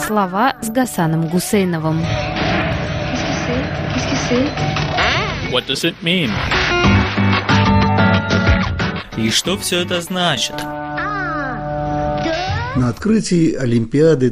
Слова с Гасаном Гусейновым. What does it mean? И что все это значит? На открытии Олимпиады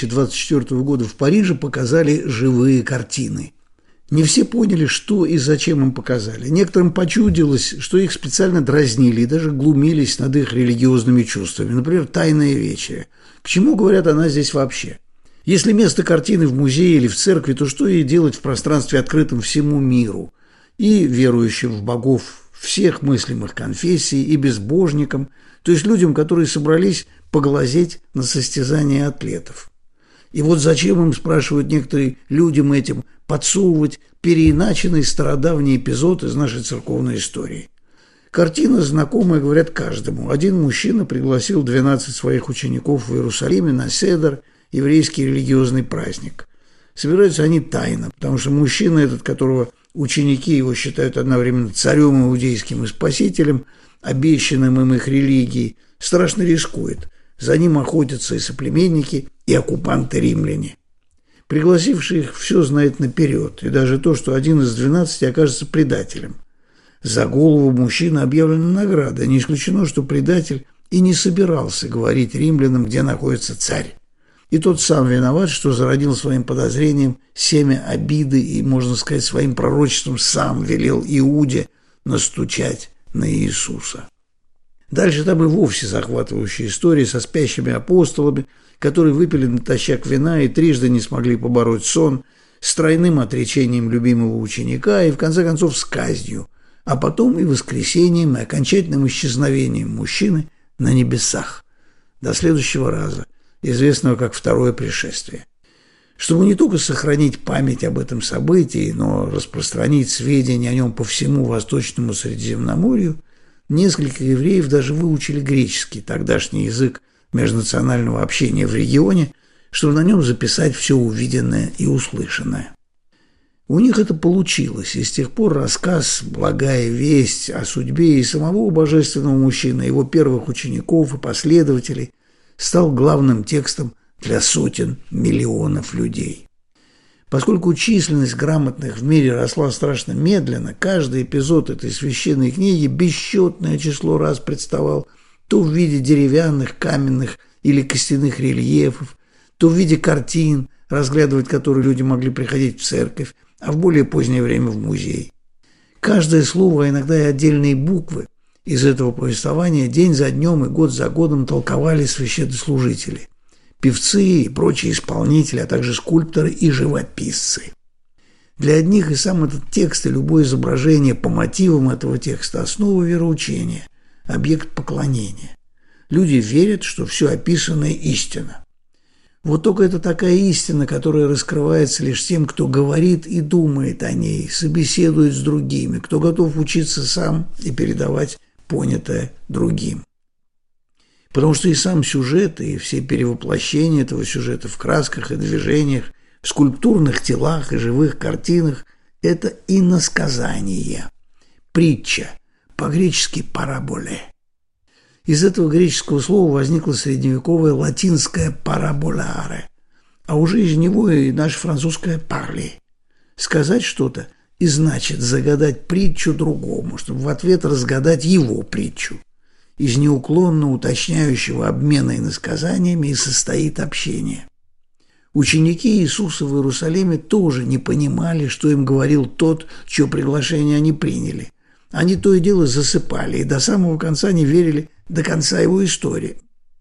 2024 года в Париже показали живые картины. Не все поняли, что и зачем им показали. Некоторым почудилось, что их специально дразнили и даже глумились над их религиозными чувствами. Например, «Тайная вечеря». К чему говорят она здесь вообще? Если место картины в музее или в церкви, то что ей делать в пространстве, открытом всему миру? И верующим в богов всех мыслимых конфессий, и безбожникам, то есть людям, которые собрались поглазеть на состязания атлетов. И вот зачем им, спрашивают некоторые, людям этим подсовывать переиначенный стародавний эпизод из нашей церковной истории? Картина знакомая, говорят, каждому. Один мужчина пригласил 12 своих учеников в Иерусалиме на седер, еврейский религиозный праздник. Собираются они тайно, потому что мужчина этот, которого ученики его считают одновременно царем иудейским и спасителем, обещанным им их религией, страшно рискует. За ним охотятся и соплеменники, и оккупанты-римляне. Пригласивший их все знает наперед, и даже то, что один из 12 окажется предателем. За голову мужчины объявлена награда, не исключено, что предатель и не собирался говорить римлянам, где находится царь. И тот сам виноват, что зародил своим подозрением семя обиды и, можно сказать, своим пророчеством сам велел Иуде настучать на Иисуса. Дальше там и вовсе захватывающая история со спящими апостолами, которые выпили натощак вина и трижды не смогли побороть сон, с тройным отречением любимого ученика и, в конце концов, с казнью, а потом и воскресением, и окончательным исчезновением мужчины на небесах. До следующего раза, известного как второе пришествие. Чтобы не только сохранить память об этом событии, но распространить сведения о нем по всему Восточному Средиземноморью, несколько евреев даже выучили греческий, тогдашний язык межнационального общения в регионе, чтобы на нем записать все увиденное и услышанное. У них это получилось, и с тех пор рассказ «Благая весть» о судьбе и самого божественного мужчины, его первых учеников и последователей стал главным текстом для сотен миллионов людей. Поскольку численность грамотных в мире росла страшно медленно, каждый эпизод этой священной книги бесчетное число раз представал то в виде деревянных, каменных или костяных рельефов, то в виде картин, разглядывать которые люди могли приходить в церковь, а в более позднее время в музей. Каждое слово, а иногда и отдельные буквы из этого повествования день за днем и год за годом толковали священнослужители, певцы и прочие исполнители, а также скульпторы и живописцы. Для одних и сам этот текст, и любое изображение по мотивам этого текста – основа вероучения, объект поклонения. Люди верят, что все описанное – истина. Вот только это такая истина, которая раскрывается лишь тем, кто говорит и думает о ней, собеседует с другими, кто готов учиться сам и передавать понятое другим. Потому что и сам сюжет, и все перевоплощения этого сюжета в красках и движениях, в скульптурных телах и живых картинах – это иносказание, притча, по-гречески «параболе». Из этого греческого слова возникло средневековое латинское «параболяре», а уже из него и наше французское «парли». Сказать что-то и значит загадать притчу другому, чтобы в ответ разгадать его притчу. Из неуклонно уточняющего обмена иносказаниями и состоит общение. Ученики Иисуса в Иерусалиме тоже не понимали, что им говорил тот, чье приглашение они приняли. Они то и дело засыпали и до самого конца не верили до конца его истории.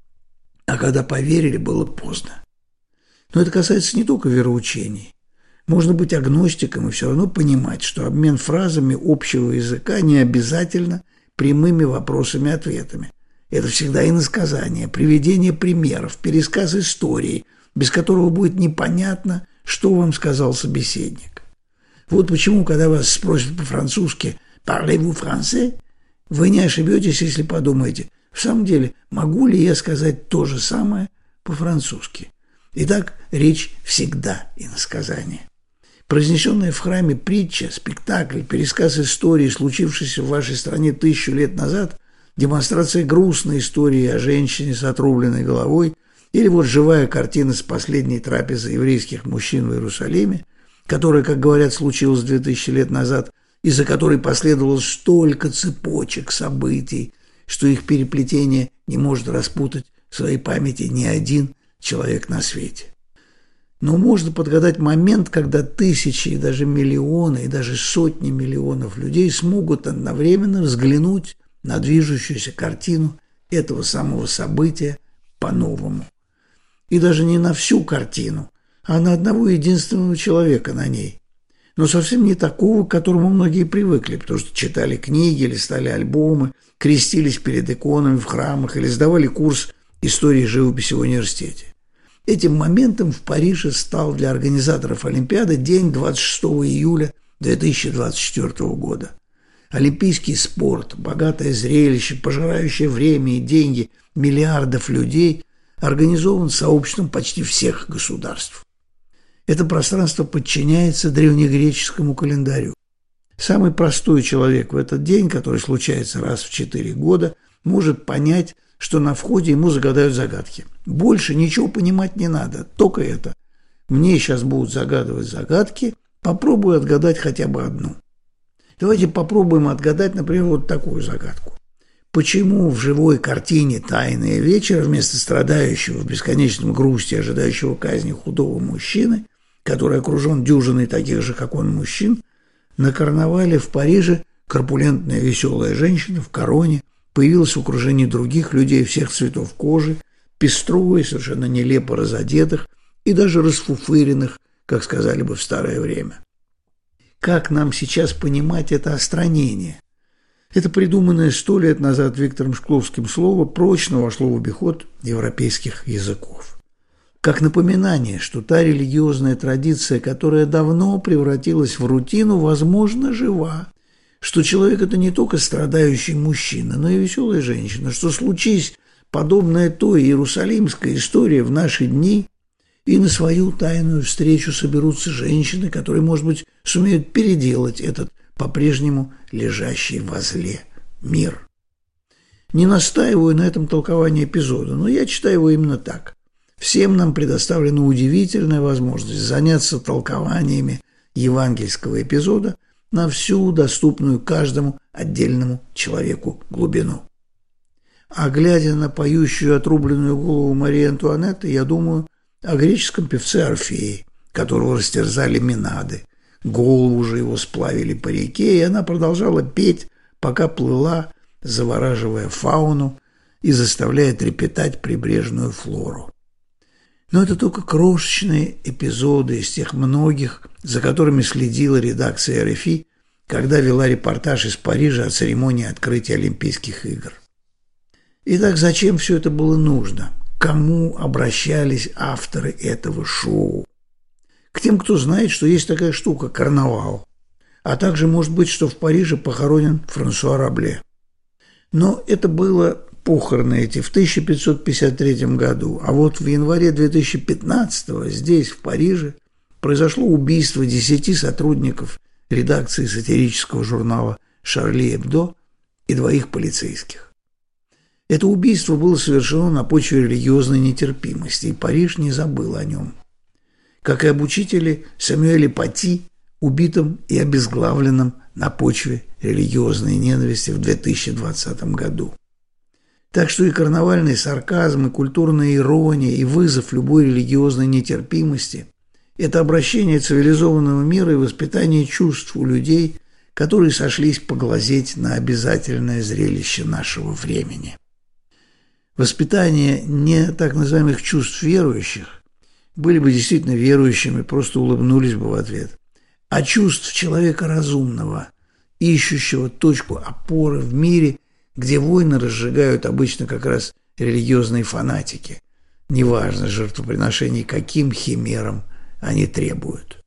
А когда поверили, было поздно. Но это касается не только вероучений. Можно быть агностиком и все равно понимать, что обмен фразами общего языка не обязательно прямыми вопросами-ответами. Это всегда иносказание, приведение примеров, пересказ истории, без которого будет непонятно, что вам сказал собеседник. Вот почему, когда вас спросят по-французски «Parlez-vous français?», вы не ошибетесь, если подумаете, в самом деле, могу ли я сказать то же самое по-французски? Итак, речь всегда иносказание. Произнесенная в храме притча, спектакль, пересказ истории, случившейся в вашей стране 1000 лет назад, демонстрация грустной истории о женщине с отрубленной головой Или вот живая картина с последней трапезы еврейских мужчин в Иерусалиме, которая, как говорят, случилась 2000 лет назад, из-за которой последовало столько цепочек событий, что их переплетение не может распутать в своей памяти ни один человек на свете. Но можно подгадать момент, когда тысячи, и даже миллионы, и даже сотни миллионов людей смогут одновременно взглянуть на движущуюся картину этого самого события по-новому. И даже не на всю картину, а на одного единственного человека на ней. Но совсем не такого, к которому многие привыкли, потому что читали книги, листали альбомы, крестились перед иконами в храмах или сдавали курс истории живописи в университете. Этим моментом в Париже стал для организаторов Олимпиады день 26 июля 2024 года. Олимпийский спорт, богатое зрелище, пожирающее время и деньги миллиардов людей, организован сообществом почти всех государств. Это пространство подчиняется древнегреческому календарю. Самый простой человек в этот день, который случается раз в 4 года, может понять, что на входе ему загадают загадки. Больше ничего понимать не надо, только это. Мне сейчас будут загадывать загадки, попробую отгадать хотя бы одну. Давайте попробуем отгадать, например, вот такую загадку. Почему в живой картине «Тайный вечер» вместо страдающего в бесконечном грусти, ожидающего казни худого мужчины, который окружен дюжиной таких же, как он, мужчин, на карнавале в Париже корпулентная веселая женщина в короне появилась в окружении других людей всех цветов кожи, пестровой, совершенно нелепо разодетых и даже расфуфыренных, как сказали бы в старое время. Как нам сейчас понимать это остранение? Это придуманное 100 лет назад Виктором Шкловским слово прочно вошло в обиход европейских языков. Как напоминание, что та религиозная традиция, которая давно превратилась в рутину, возможно, жива, что человек – это не только страдающий мужчина, но и веселая женщина, что случись подобная той иерусалимской истории в наши дни, и на свою тайную встречу соберутся женщины, которые, может быть, сумеют переделать этот по-прежнему лежащий возле мир. Не настаиваю на этом толковании эпизода, но я читаю его именно так. Всем нам предоставлена удивительная возможность заняться толкованиями евангельского эпизода на всю доступную каждому отдельному человеку глубину. А глядя на поющую отрубленную голову Марии Антуанетты, я думаю о греческом певце Орфее, которого растерзали Минады. Голову же его сплавили по реке, и она продолжала петь, пока плыла, завораживая фауну и заставляя трепетать прибрежную флору. Но это только крошечные эпизоды из тех многих, за которыми следила редакция РФИ, когда вела репортаж из Парижа о церемонии открытия Олимпийских игр. Итак, зачем все это было нужно? К кому обращались авторы этого шоу? К тем, кто знает, что есть такая штука – карнавал, а также, может быть, что в Париже похоронен Франсуа Рабле. Но это было похороны эти в 1553 году, а вот в январе 2015 здесь, в Париже, произошло убийство 10 сотрудников редакции сатирического журнала «Шарли Эбдо» и 2 полицейских. Это убийство было совершено на почве религиозной нетерпимости, и Париж не забыл о нем. Как и об учителе Самюэле Пати, убитом и обезглавленном на почве религиозной ненависти в 2020 году. Так что и карнавальный сарказм, и культурная ирония, и вызов любой религиозной нетерпимости – это обращение цивилизованного мира и воспитание чувств у людей, которые сошлись поглазеть на обязательное зрелище нашего времени. Воспитание не так называемых чувств верующих, были бы действительно верующими, просто улыбнулись бы в ответ, а чувств человека разумного, ищущего точку опоры в мире, где войны разжигают обычно как раз религиозные фанатики, неважно жертвоприношений, каким химерам они требуют.